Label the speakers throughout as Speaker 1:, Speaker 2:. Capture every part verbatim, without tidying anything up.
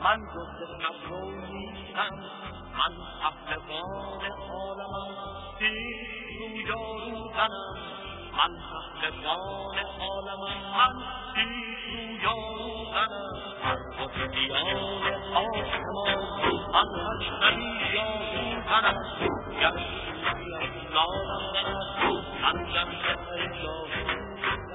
Speaker 1: من جز نبرو نیستم، من پهلوان عالمم، تیر رو یارو زنم. من پهلوان عالمم، من تیر رو یارو زنم. هر بسیار آسمان من هشتمی یارو زنم. گر سوی از لالم زند من جمع یارو زنم.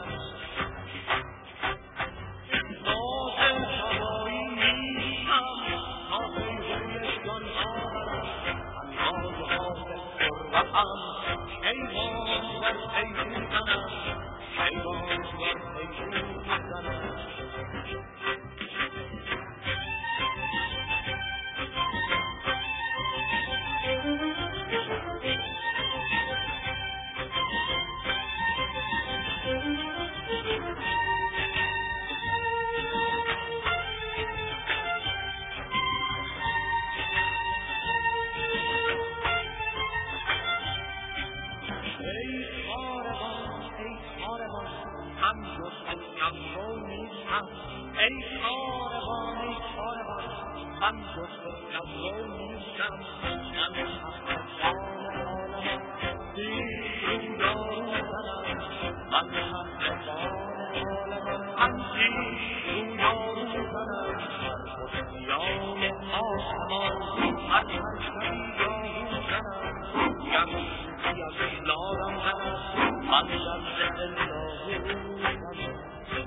Speaker 1: ای کاروان ای کاروان من جز نبرو نیستم، من پهلوان عالمم، تیر رو یارو زنم. من پهلوان عالمم، من تیر رو یارو زنم. هر بسیار آسمان من هشتمی یارو زنم. گر سوی از لالم زند من جمع یارو زنم.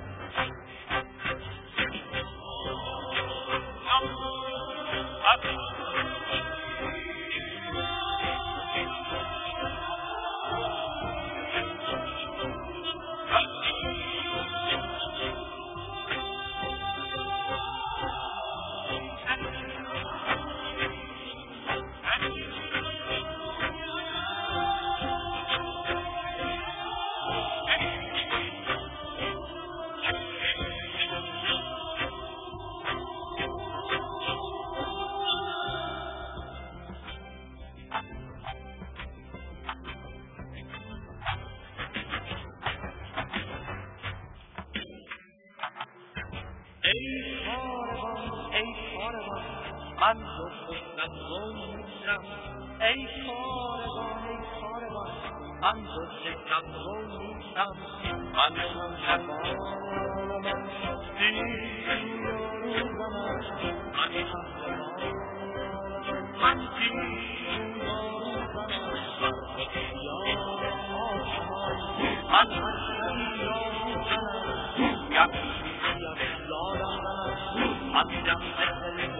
Speaker 1: ای کاروان ای کاروان من جز نبرو نیستم، ای کاروان ای کاروان من جز نبرو نیستم. من پهلوان عالمم، تیر رو یارو زنم. من پهلوان من تیر رو یارو زنم. هر بسیار آسمان من هشتمی یارو زنم. گر سوی از لالم زند من جمع